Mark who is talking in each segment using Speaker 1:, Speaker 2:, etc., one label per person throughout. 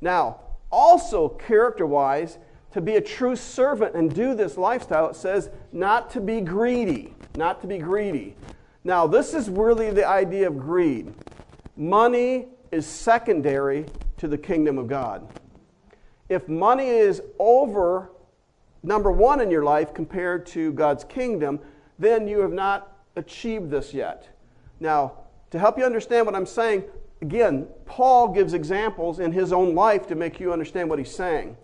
Speaker 1: Now, also character-wise, to be a true servant and do this lifestyle, it says not to be greedy. Not to be greedy. Now, this is really the idea of greed. Money is secondary to the kingdom of God. If money is over number one in your life compared to God's kingdom, then you have not achieved this yet. Now, to help you understand what I'm saying, again, Paul gives examples in his own life to make you understand what he's saying.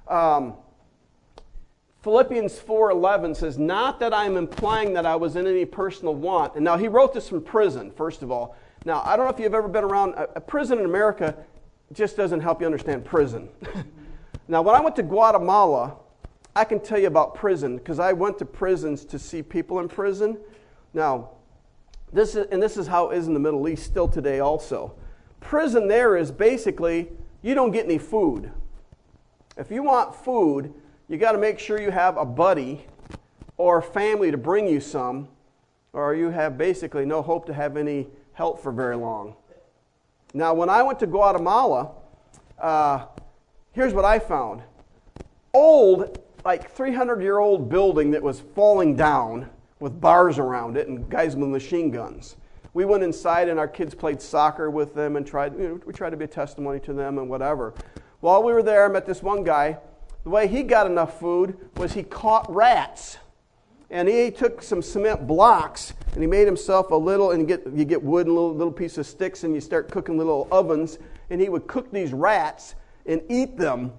Speaker 1: Philippians 4:11 says, not that I'm implying that I was in any personal want. And now he wrote this from prison, first of all. Now, I don't know if you've ever been around, a prison in America just doesn't help you understand prison. Now, when I went to Guatemala, I can tell you about prison because I went to prisons to see people in prison. Now, this is how it is in the Middle East still today also. Prison there is basically, you don't get any food. If you want food, you got to make sure you have a buddy or a family to bring you some, or you have basically no hope to have any help for very long. Now, when I went to Guatemala, here's what I found. Old, like 300-year-old building that was falling down with bars around it and guys with machine guns. We went inside and our kids played soccer with them and we tried to be a testimony to them and whatever. While we were there, I met this one guy. The way he got enough food was he caught rats. And he took some cement blocks and he made himself a little, and you get wood and little piece of sticks and you start cooking little ovens, and he would cook these rats and eat them.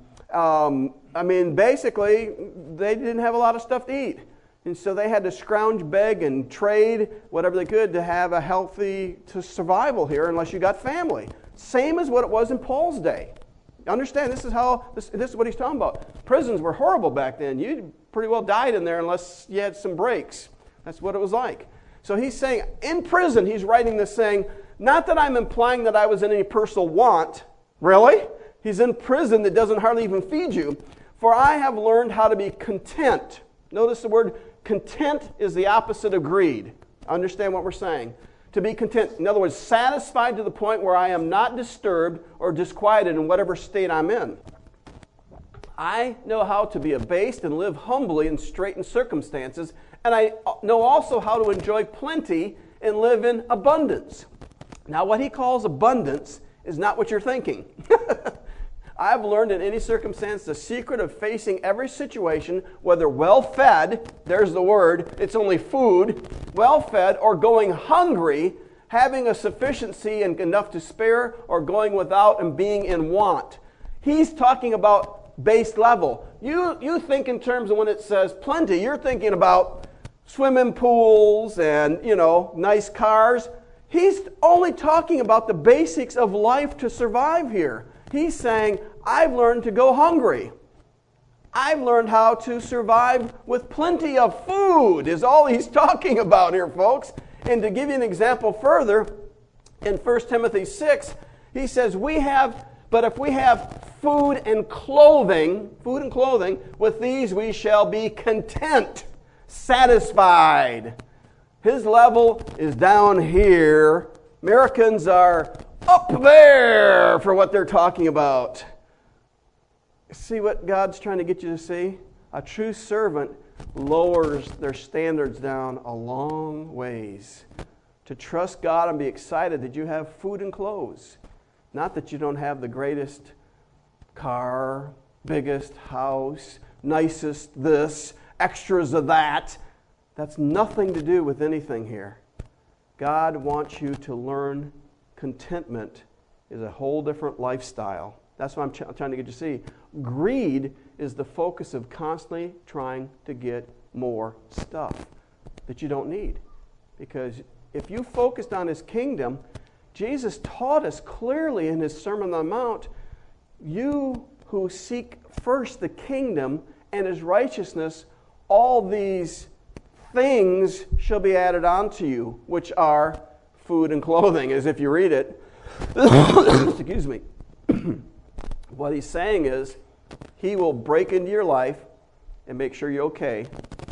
Speaker 1: Basically, they didn't have a lot of stuff to eat. And so they had to scrounge, beg, and trade whatever they could to have a healthy survival here unless you got family. Same as what it was in Paul's day. Understand, this is what he's talking about. Prisons were horrible back then. You pretty well died in there unless you had some breaks. That's what it was like. So he's saying, in prison, he's writing this saying, not that I'm implying that I was in any personal want. Really? He's in prison that doesn't hardly even feed you. For I have learned how to be content. Notice the word content is the opposite of greed. Understand what we're saying? To be content. In other words, satisfied to the point where I am not disturbed or disquieted in whatever state I'm in. I know how to be abased and live humbly in straitened circumstances, and I know also how to enjoy plenty and live in abundance. Now, what he calls abundance is not what you're thinking. I've learned in any circumstance the secret of facing every situation, whether well-fed, there's the word, it's only food, well-fed, or going hungry, having a sufficiency and enough to spare, or going without and being in want. He's talking about base level. You think in terms of when it says plenty, you're thinking about swimming pools and, nice cars. He's only talking about the basics of life to survive here. He's saying, I've learned to go hungry. I've learned how to survive with plenty of food is all he's talking about here, folks. And to give you an example further, in 1 Timothy 6, he says, but if we have food and clothing, with these we shall be content, satisfied. His level is down here. Americans are up there for what they're talking about. See what God's trying to get you to see? A true servant lowers their standards down a long ways. To trust God and be excited that you have food and clothes. Not that you don't have the greatest car, biggest house, nicest this, extras of that. That's nothing to do with anything here. God wants you to learn contentment is a whole different lifestyle. That's what I'm trying to get you to see. Greed is the focus of constantly trying to get more stuff that you don't need. Because if you focused on His kingdom, Jesus taught us clearly in His Sermon on the Mount, you who seek first the kingdom and His righteousness, all these things shall be added unto you, which are food and clothing, as if you read it. Excuse me. What he's saying is, He will break into your life and make sure you're okay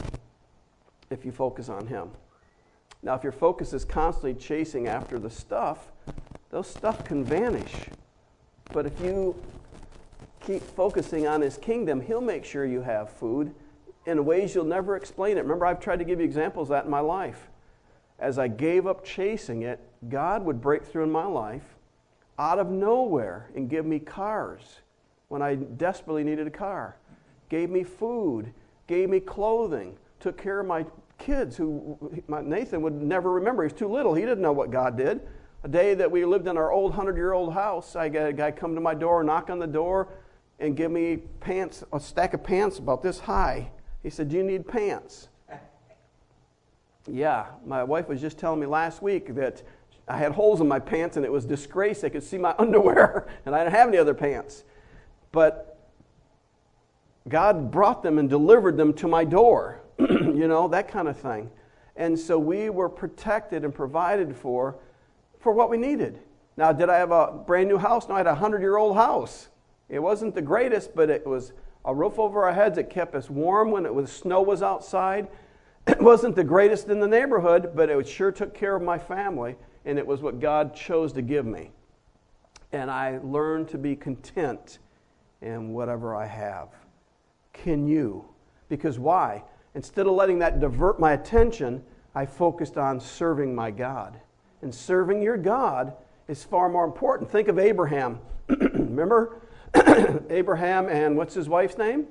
Speaker 1: if you focus on Him. Now, if your focus is constantly chasing after the stuff, those stuff can vanish. But if you keep focusing on His kingdom, He'll make sure you have food in ways you'll never explain it. Remember, I've tried to give you examples of that in my life. As I gave up chasing it, God would break through in my life out of nowhere and give me cars when I desperately needed a car. Gave me food, gave me clothing, took care of my kids who Nathan would never remember. He was too little. He didn't know what God did. A day that we lived in our old 100-year-old house, I got a guy come to my door, knock on the door, and give me pants, a stack of pants about this high. He said, "Do you need pants?" Yeah, my wife was just telling me last week that I had holes in my pants and it was disgrace. They could see my underwear and I didn't have any other pants. But God brought them and delivered them to my door, that kind of thing. And so we were protected and provided for what we needed. Now, did I have a brand new house? No, I had a 100-year-old house. It wasn't the greatest, but it was a roof over our heads. It kept us warm when snow was outside. It wasn't the greatest in the neighborhood, but it sure took care of my family, and it was what God chose to give me. And I learned to be content in whatever I have. Can you? Because why? Instead of letting that divert my attention, I focused on serving my God. And serving your God is far more important. Think of Abraham. Remember? Abraham and what's his wife's name?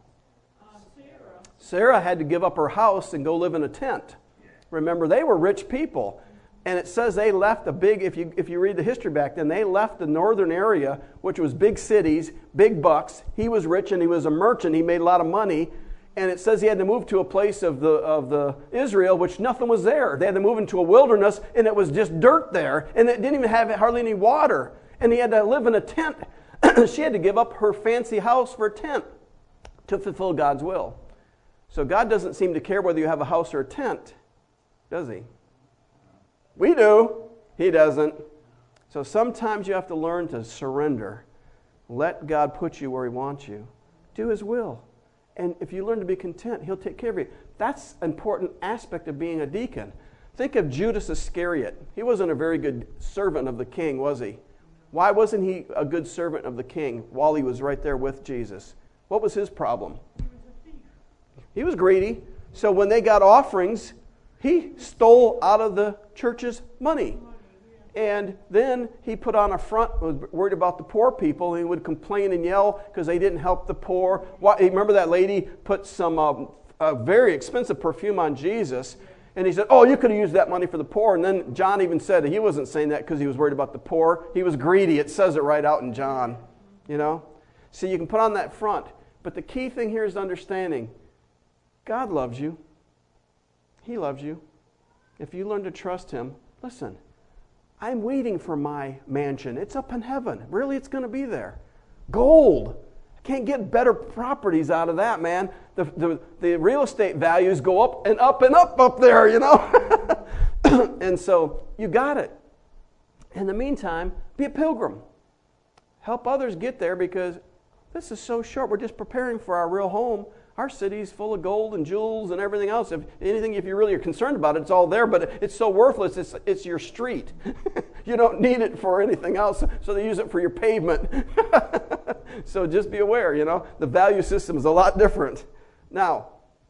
Speaker 1: Sarah had to give up her house and go live in a tent. Remember, they were rich people. And it says they left a big, if you read the history back then, they left the northern area, which was big cities, big bucks. He was rich and he was a merchant. He made a lot of money. And it says he had to move to a place of the Israel, which nothing was there. They had to move into a wilderness, and it was just dirt there. And it didn't even have hardly any water. And he had to live in a tent. She had to give up her fancy house for a tent to fulfill God's will. So God doesn't seem to care whether you have a house or a tent, does He? We do. He doesn't. So sometimes you have to learn to surrender. Let God put you where He wants you. Do His will. And if you learn to be content, He'll take care of you. That's an important aspect of being a deacon. Think of Judas Iscariot. He wasn't a very good servant of the king, was he? Why wasn't he a good servant of the king while he was right there with Jesus? What was his problem? He was greedy. So when they got offerings, he stole out of the church's money. And then he put on a front, was worried about the poor people, and he would complain and yell because they didn't help the poor. Remember that lady put some very expensive perfume on Jesus, and he said, "Oh, you could have used that money for the poor." And then John even said that he wasn't saying that because he was worried about the poor. He was greedy. It says it right out in John, So you can put on that front. But the key thing here is understanding God loves you. He loves you. If you learn to trust Him, listen, I'm waiting for my mansion. It's up in heaven. Really, it's going to be there. Gold. I can't get better properties out of that, man. The real estate values go up and up and up there, And so you got it. In the meantime, be a pilgrim. Help others get there because this is so short. We're just preparing for our real home. Our city's full of gold and jewels and everything else. If you really are concerned about it, it's all there, but it's so worthless, it's your street. You don't need it for anything else, so they use it for your pavement. So just be aware, the value system is a lot different. Now,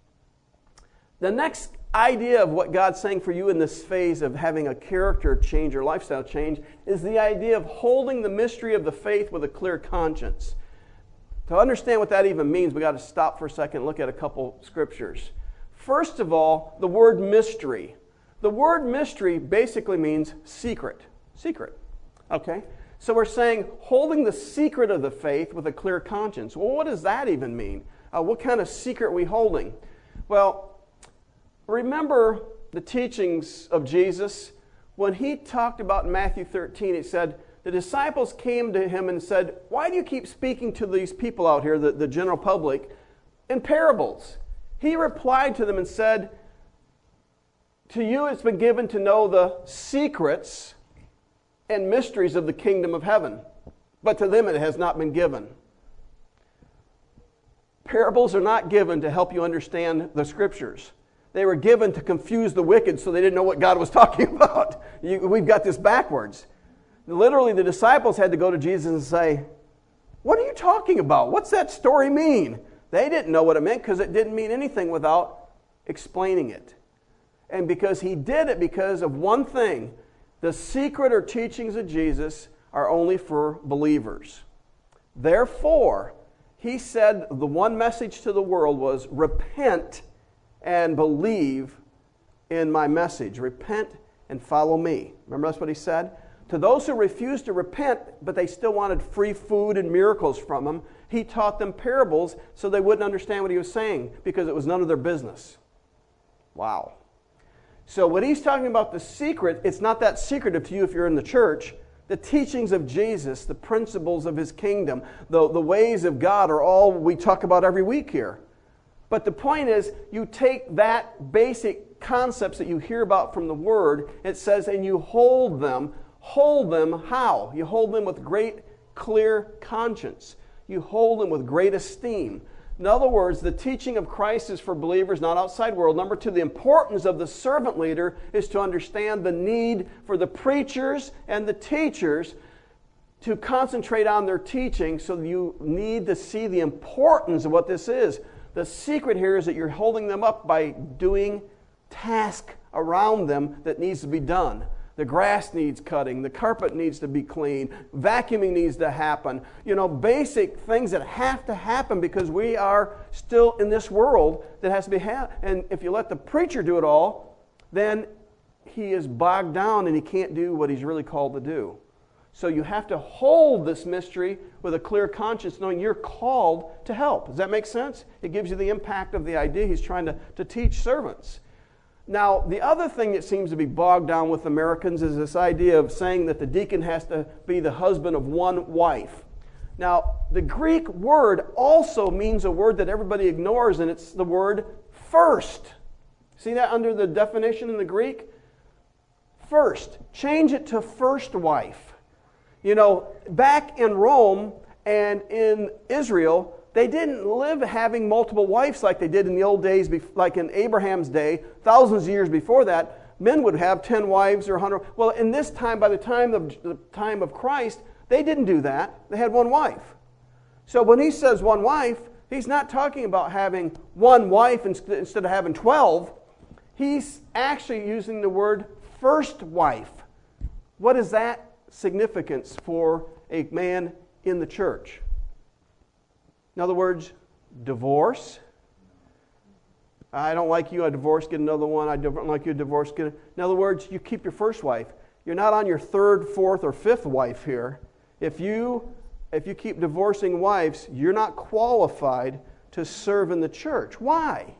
Speaker 1: the next idea of what God's saying for you in this phase of having a character change or lifestyle change is the idea of holding the mystery of the faith with a clear conscience. To understand what that even means, we got to stop for a second and look at a couple scriptures. First of all, the word mystery. The word mystery basically means secret. Secret. Okay? So we're saying holding the secret of the faith with a clear conscience. Well, what does that even mean? What kind of secret are we holding? Well, remember the teachings of Jesus? When He talked about in Matthew 13, He said, the disciples came to Him and said, "Why do you keep speaking to these people out here, the general public, in parables?" He replied to them and said, "To you it's been given to know the secrets and mysteries of the kingdom of heaven, but to them it has not been given." Parables are not given to help you understand the Scriptures. They were given to confuse the wicked so they didn't know what God was talking about. We've got this backwards. Literally, the disciples had to go to Jesus and say, What are you talking about? What's that story mean? They didn't know what it meant because it didn't mean anything without explaining it. And because he did it because of one thing, the secret or teachings of Jesus are only for believers. Therefore, he said the one message to the world was, repent and believe in my message. Repent and follow me. Remember that's what he said? To those who refused to repent, but they still wanted free food and miracles from him, he taught them parables so they wouldn't understand what he was saying because it was none of their business. Wow. So what he's talking about, the secret, it's not that secretive to you if you're in the church. The teachings of Jesus, the principles of his kingdom, the ways of God are all we talk about every week here. But the point is, you take that basic concepts that you hear about from the Word, it says, and you hold them. Hold them how? You hold them with great, clear conscience. You hold them with great esteem. In other words, the teaching of Christ is for believers, not outside world. Number two, the importance of the servant leader is to understand the need for the preachers and the teachers to concentrate on their teaching, so you need to see the importance of what this is. The secret here is that you're holding them up by doing task around them that needs to be done. The grass needs cutting. The carpet needs to be cleaned. Vacuuming needs to happen. Basic things that have to happen because we are still in this world that has to be And if you let the preacher do it all, then he is bogged down and he can't do what he's really called to do. So you have to hold this mystery with a clear conscience, knowing you're called to help. Does that make sense? It gives you the impact of the idea he's trying to teach servants. Now, the other thing that seems to be bogged down with Americans is this idea of saying that the deacon has to be the husband of one wife. Now, the Greek word also means a word that everybody ignores, and it's the word first. See that under the definition in the Greek? First. Change it to first wife. Back in Rome and in Israel, they didn't live having multiple wives like they did in the old days, like in Abraham's day, thousands of years before that. Men would have 10 wives or 100. Well, in this time, by the time of Christ, they didn't do that. They had one wife. So when he says one wife, he's not talking about having one wife instead of having 12. He's actually using the word first wife. What is that significance for a man in the church? In other words, divorce. I don't like you, I divorce, get another one. I don't like you, divorce, get. In other words, you keep your first wife. You're not on your third, fourth, or fifth wife here. If you keep divorcing wives, you're not qualified to serve in the church. Why?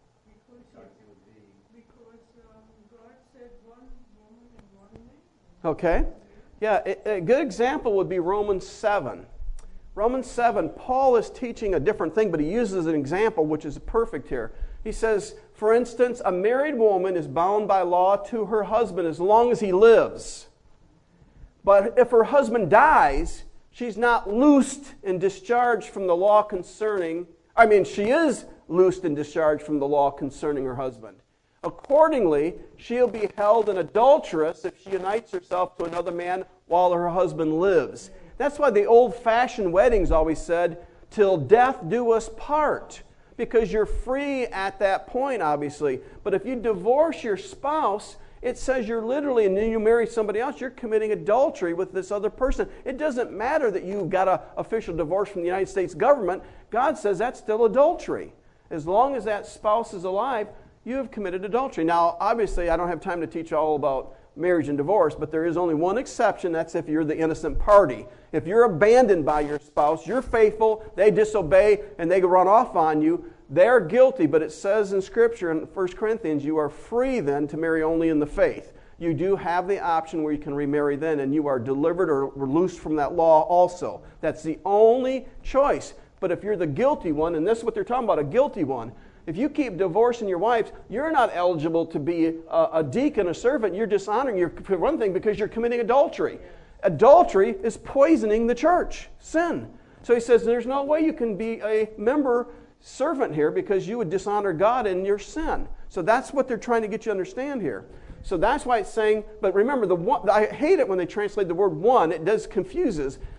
Speaker 2: Because God said one woman and one man.
Speaker 1: Okay. Yeah, a good example would be Romans 7. Romans 7, Paul is teaching a different thing, but he uses an example which is perfect here. He says, for instance, a married woman is bound by law to her husband as long as he lives. But if her husband dies, she's not loosed and discharged from the law she is loosed and discharged from the law concerning her husband. Accordingly, she'll be held an adulteress if she unites herself to another man while her husband lives. That's why the old-fashioned weddings always said, till death do us part. Because you're free at that point, obviously. But if you divorce your spouse, it says you're literally, and then you marry somebody else, you're committing adultery with this other person. It doesn't matter that you got an official divorce from the United States government. God says that's still adultery. As long as that spouse is alive, you have committed adultery. Now, obviously, I don't have time to teach all about marriage and divorce, but there is only one exception. That's if you're the innocent party. If you're abandoned by your spouse, you're faithful, they disobey, and they run off on you, they're guilty. But it says in Scripture in 1 Corinthians, you are free then to marry only in the faith. You do have the option where you can remarry then, and you are delivered or loosed from that law also. That's the only choice. But if you're the guilty one, and this is what they're talking about, a guilty one, if you keep divorcing your wives, you're not eligible to be a deacon, a servant. You're dishonoring your one thing because you're committing adultery. Adultery is poisoning the church, sin. So he says there's no way you can be a member servant here because you would dishonor God in your sin. So that's what they're trying to get you to understand here. So that's why it's saying, but remember, I hate it when they translate the word one. It does confuses.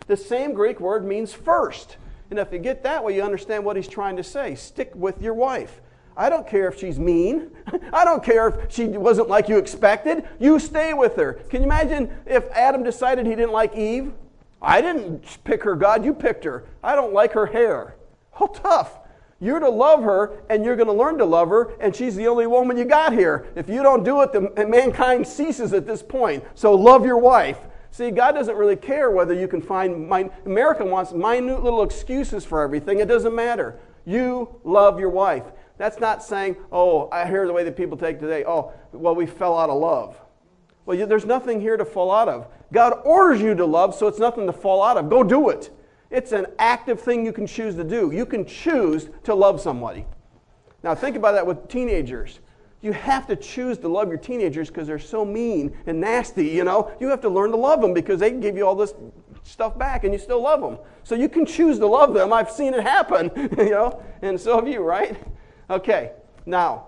Speaker 1: The same Greek word means first. And if you get that way, you understand what he's trying to say. Stick with your wife. I don't care if she's mean. I don't care if she wasn't like you expected. You stay with her. Can you imagine if Adam decided he didn't like Eve? I didn't pick her, God. You picked her. I don't like her hair. How tough. You're to love her, and you're going to learn to love her, and she's the only woman you got here. If you don't do it, mankind ceases at this point. So love your wife. See, God doesn't really care whether you can find... America wants minute little excuses for everything. It doesn't matter. You love your wife. That's not saying, oh, I hear the way that people take today, oh, well, we fell out of love. Well, there's nothing here to fall out of. God orders you to love, so it's nothing to fall out of. Go do it. It's an active thing you can choose to do. You can choose to love somebody. Now, think about that with teenagers. You have to choose to love your teenagers because they're so mean and nasty, you know. You have to learn to love them because they can give you all this stuff back and you still love them. So you can choose to love them. I've seen it happen, you know, and so have you, right? Okay, now,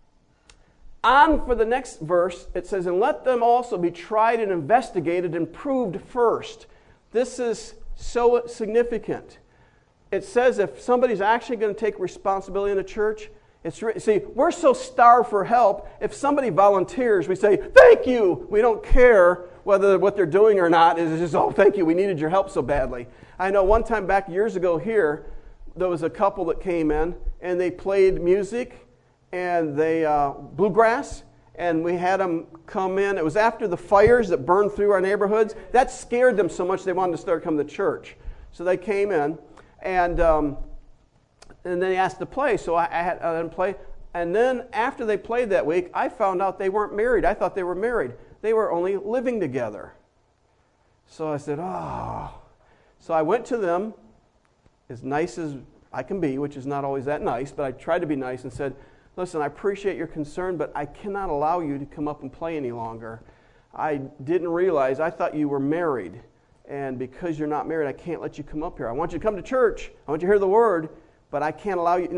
Speaker 1: on for the next verse, it says, and let them also be tried and investigated and proved first. This is so significant. It says if somebody's actually going to take responsibility in the church, see, we're so starved for help, if somebody volunteers, we say, thank you. We don't care whether what they're doing or not. It's just, oh, thank you. We needed your help so badly. I know one time back years ago here, there was a couple that came in, and they played music, and they bluegrass, and we had them come in. It was after the fires that burned through our neighborhoods. That scared them so much they wanted to start coming to church. So they came in, and they asked to play, so I had them play. And then after they played that week, I found out they weren't married. I thought they were married. They were only living together. So I said, oh. So I went to them, as nice as I can be, which is not always that nice, but I tried to be nice and said, listen, I appreciate your concern, but I cannot allow you to come up and play any longer. I didn't realize, I thought you were married, and because you're not married, I can't let you come up here. I want you to come to church. I want you to hear the word, but I can't allow you,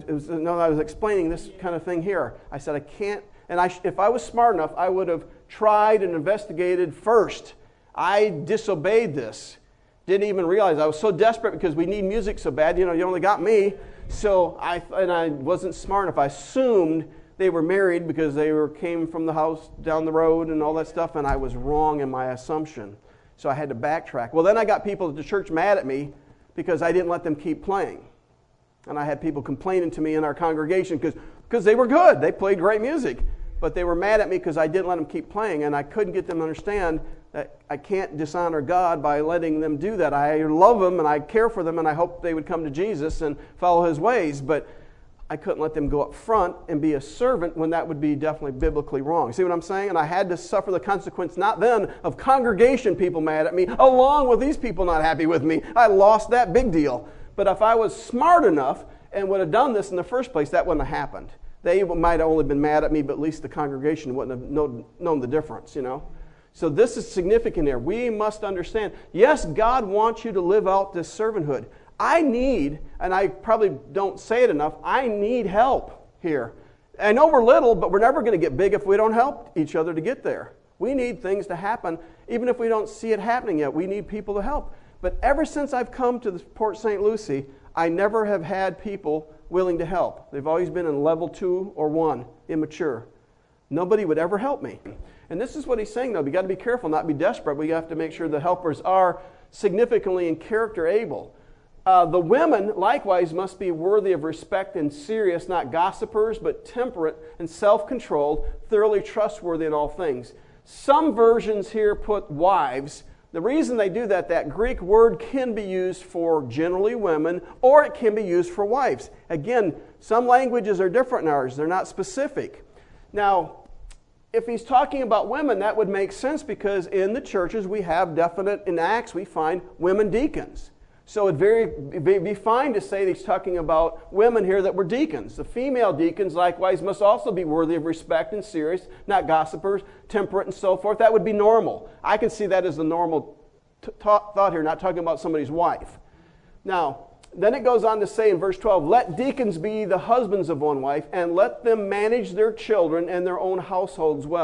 Speaker 1: I was explaining this kind of thing here. I said, I can't, and if I was smart enough, I would have tried and investigated first. I disobeyed this. Didn't even realize. I was so desperate because we need music so bad. You only got me. So I wasn't smart enough. I assumed they were married because they came from the house down the road and all that stuff, and I was wrong in my assumption. So I had to backtrack. Well, then I got people at the church mad at me because I didn't let them keep playing. And I had people complaining to me in our congregation because they were good. They played great music. But they were mad at me because I didn't let them keep playing, and I couldn't get them to understand that I can't dishonor God by letting them do that. I love them, and I care for them, and I hope they would come to Jesus and follow His ways, but I couldn't let them go up front and be a servant when that would be definitely biblically wrong. See what I'm saying? And I had to suffer the consequence, not then, of congregation people mad at me, along with these people not happy with me. I lost that big deal. But if I was smart enough and would have done this in the first place, that wouldn't have happened. They might have only been mad at me, but at least the congregation wouldn't have known the difference, So this is significant here. We must understand, yes, God wants you to live out this servanthood. I need, and I probably don't say it enough, I need help here. I know we're little, but we're never going to get big if we don't help each other to get there. We need things to happen, even if we don't see it happening yet. We need people to help. But ever since I've come to the Port St. Lucie, I never have had people willing to help. They've always been in level 2 or 1, immature. Nobody would ever help me. And this is what he's saying, though. We've got to be careful, not be desperate. We have to make sure the helpers are significantly in character able. The women, likewise, must be worthy of respect and serious, not gossipers, but temperate and self-controlled, thoroughly trustworthy in all things. Some versions here put wives. The reason they do that Greek word can be used for generally women, or it can be used for wives. Again, some languages are different than ours. They're not specific. Now, if he's talking about women, that would make sense because in the churches we have definite, in Acts we find women deacons. So it'd be fine to say that he's talking about women here that were deacons. The female deacons, likewise, must also be worthy of respect and serious, not gossipers, temperate, and so forth. That would be normal. I can see that as the normal thought here, not talking about somebody's wife. Now, then it goes on to say in verse 12, let deacons be the husbands of one wife, and let them manage their children and their own households well.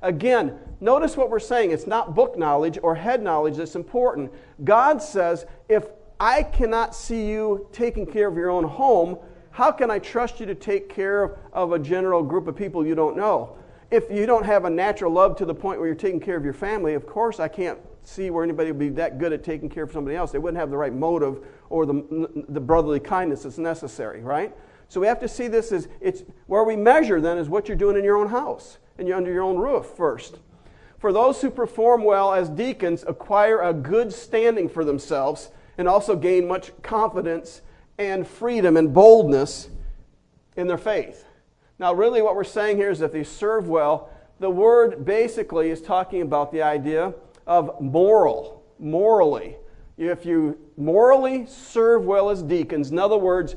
Speaker 1: Again, notice what we're saying. It's not book knowledge or head knowledge that's important. God says, if I cannot see you taking care of your own home, how can I trust you to take care of a general group of people you don't know? If you don't have a natural love to the point where you're taking care of your family, of course I can't see where anybody would be that good at taking care of somebody else. They wouldn't have the right motive or the brotherly kindness that's necessary, right? So we have to see this as, it's where we measure then is what you're doing in your own house and you're under your own roof first. For those who perform well as deacons acquire a good standing for themselves and also gain much confidence and freedom and boldness in their faith. Now, really what we're saying here is that they serve well. The word basically is talking about the idea of morally. If you morally serve well as deacons, in other words,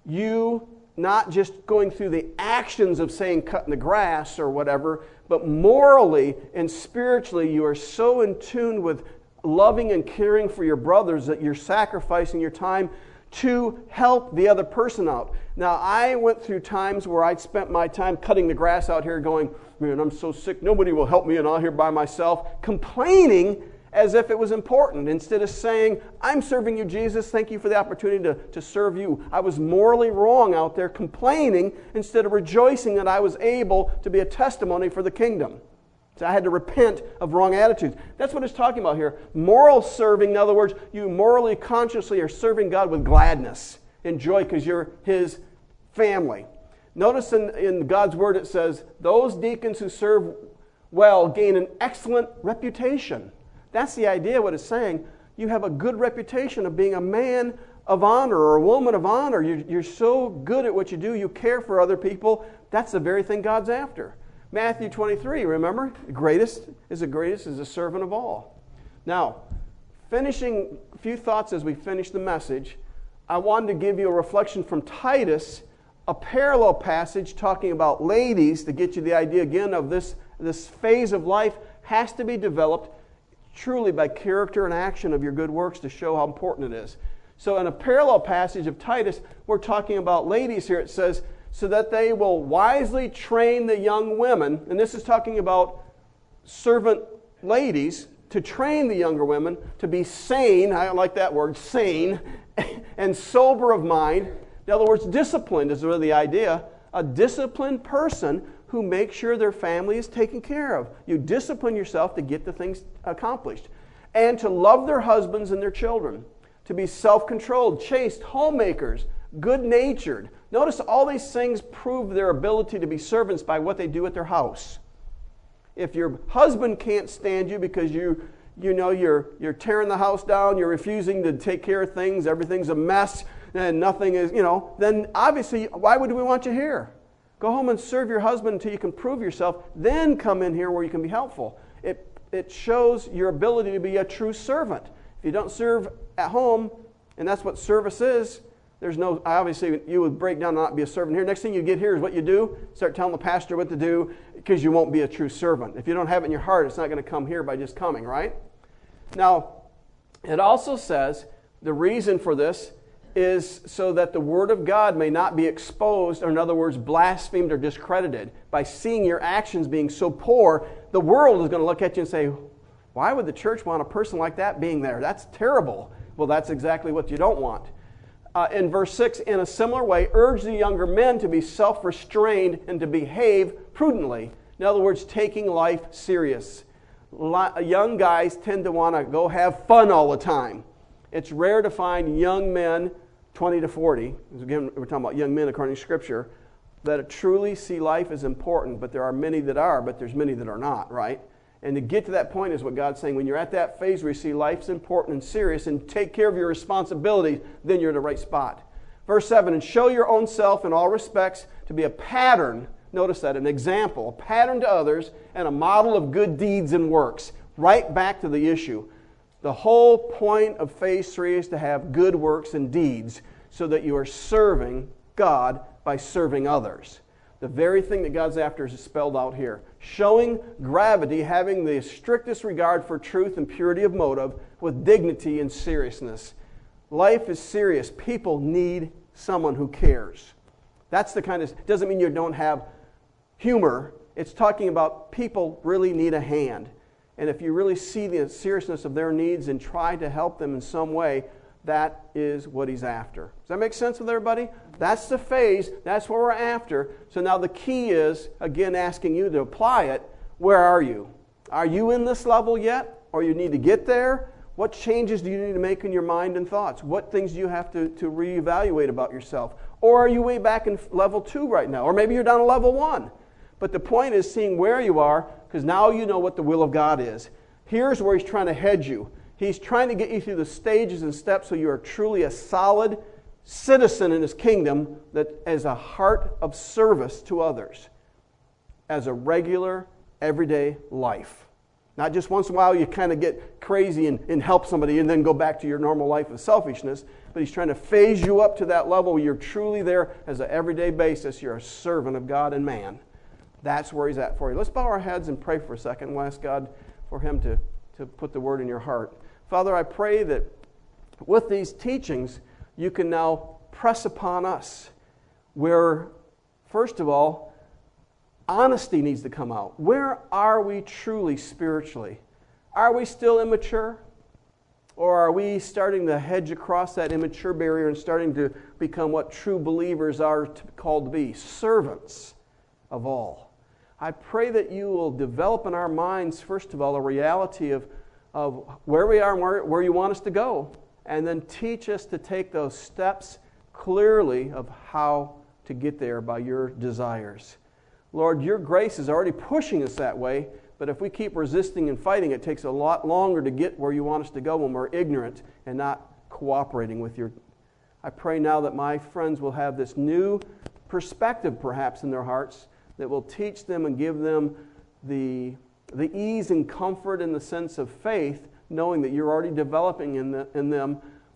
Speaker 1: you not just going through the actions of saying cutting the grass or whatever, but morally and spiritually you are so in tune with loving and caring for your brothers that you're sacrificing your time to help the other person out. Now, I went through times where I'd spent my time cutting the grass out here going, man, I'm so sick, nobody will help me and I'm out here by myself, complaining as if it was important, instead of saying, I'm serving you, Jesus, thank you for the opportunity to serve you. I was morally wrong out there complaining instead of rejoicing that I was able to be a testimony for the kingdom. So I had to repent of wrong attitudes. That's what it's talking about here. Moral serving, in other words, you morally, consciously are serving God with gladness and joy because you're His family. Notice in God's Word it says, those deacons who serve well gain an excellent reputation. That's the idea, what it's saying. You have a good reputation of being a man of honor or a woman of honor. You're so good at what you do. You care for other people. That's the very thing God's after. Matthew 23, remember? The greatest is a servant of all. Now, finishing a few thoughts as we finish the message, I wanted to give you a reflection from Titus, a parallel passage talking about ladies to get you the idea again of this phase of life has to be developed truly by character and action of your good works to show how important it is. So in a parallel passage of Titus, we're talking about ladies here. It says, so that they will wisely train the young women, and this is talking about servant ladies, to train the younger women to be sane, I like that word, sane, and sober of mind. In other words, disciplined is really the idea. A disciplined person who makes sure their family is taken care of. You discipline yourself to get the things accomplished. And to love their husbands and their children. To be self-controlled, chaste, homemakers, good-natured. Notice all these things prove their ability to be servants by what they do at their house. If your husband can't stand you because you're tearing the house down, you're refusing to take care of things, everything's a mess, and nothing is, then obviously, why would we want you here? Go home and serve your husband until you can prove yourself, then come in here where you can be helpful. It shows your ability to be a true servant. If you don't serve at home, and that's what service is, obviously you would break down and not be a servant here. Next thing you get here is what you do. Start telling the pastor what to do because you won't be a true servant. If you don't have it in your heart, it's not going to come here by just coming, right? Now, it also says the reason for this is so that the Word of God may not be exposed, or in other words, blasphemed or discredited. By seeing your actions being so poor, the world is going to look at you and say, why would the church want a person like that being there? That's terrible. Well, that's exactly what you don't want. In verse 6, in a similar way, urge the younger men to be self-restrained and to behave prudently. In other words, taking life serious. Young guys tend to want to go have fun all the time. It's rare to find young men, 20 to 40, again, we're talking about young men according to Scripture, that truly see life as important, but there are many that are, but there's many that are not, right? And to get to that point is what God's saying. When you're at that phase where you see life's important and serious and take care of your responsibilities, then you're in the right spot. Verse 7, and show your own self in all respects to be a pattern, notice that, an example, a pattern to others, and a model of good deeds and works. Right back to the issue. The whole point of phase 3 is to have good works and deeds so that you are serving God by serving others. The very thing that God's after is spelled out here. Showing gravity, having the strictest regard for truth and purity of motive with dignity and seriousness. Life is serious. People need someone who cares. That's the kind of, doesn't mean you don't have humor it's talking about people really need a hand. And if you really see the seriousness of their needs and try to help them in some way, that is what he's after. Does that make sense with everybody? That's the phase. That's what we're after. So now the key is, again, asking you to apply it. Where are you? Are you in this level yet? Or you need to get there? What changes do you need to make in your mind and thoughts? What things do you have to reevaluate about yourself? Or are you way back in level 2 right now? Or maybe you're down to level 1. But the point is seeing where you are, because now you know what the will of God is. Here's where he's trying to head you. He's trying to get you through the stages and steps so you are truly a solid citizen in his kingdom that has a heart of service to others as a regular, everyday life. Not just once in a while you kind of get crazy and help somebody and then go back to your normal life of selfishness, but he's trying to phase you up to that level where you're truly there as an everyday basis. You're a servant of God and man. That's where he's at for you. Let's bow our heads and pray for a second. We'll ask God for him to put the word in your heart. Father, I pray that with these teachings, you can now press upon us where, first of all, honesty needs to come out. Where are we truly spiritually? Are we still immature? Or are we starting to hedge across that immature barrier and starting to become what true believers are called to be? Servants of all. I pray that you will develop in our minds, first of all, a reality of where we are and where you want us to go, and then teach us to take those steps clearly of how to get there by your desires. Lord, your grace is already pushing us that way, but if we keep resisting and fighting, it takes a lot longer to get where you want us to go when we're ignorant and not cooperating with your... I pray now that my friends will have this new perspective perhaps in their hearts that will teach them and give them the ease and comfort in the sense of faith, knowing that you're already developing in them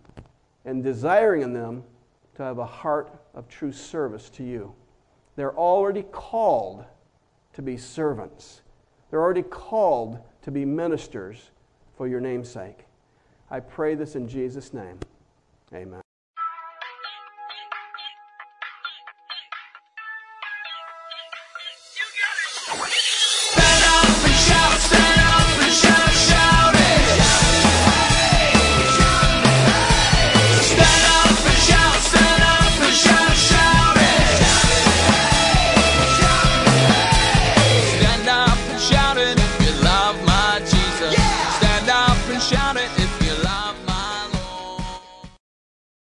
Speaker 1: and desiring in them to have a heart of true service to you. They're already called to be servants. They're already called to be ministers for your name's sake. I pray this in Jesus' name. Amen.
Speaker 3: Shout it if you love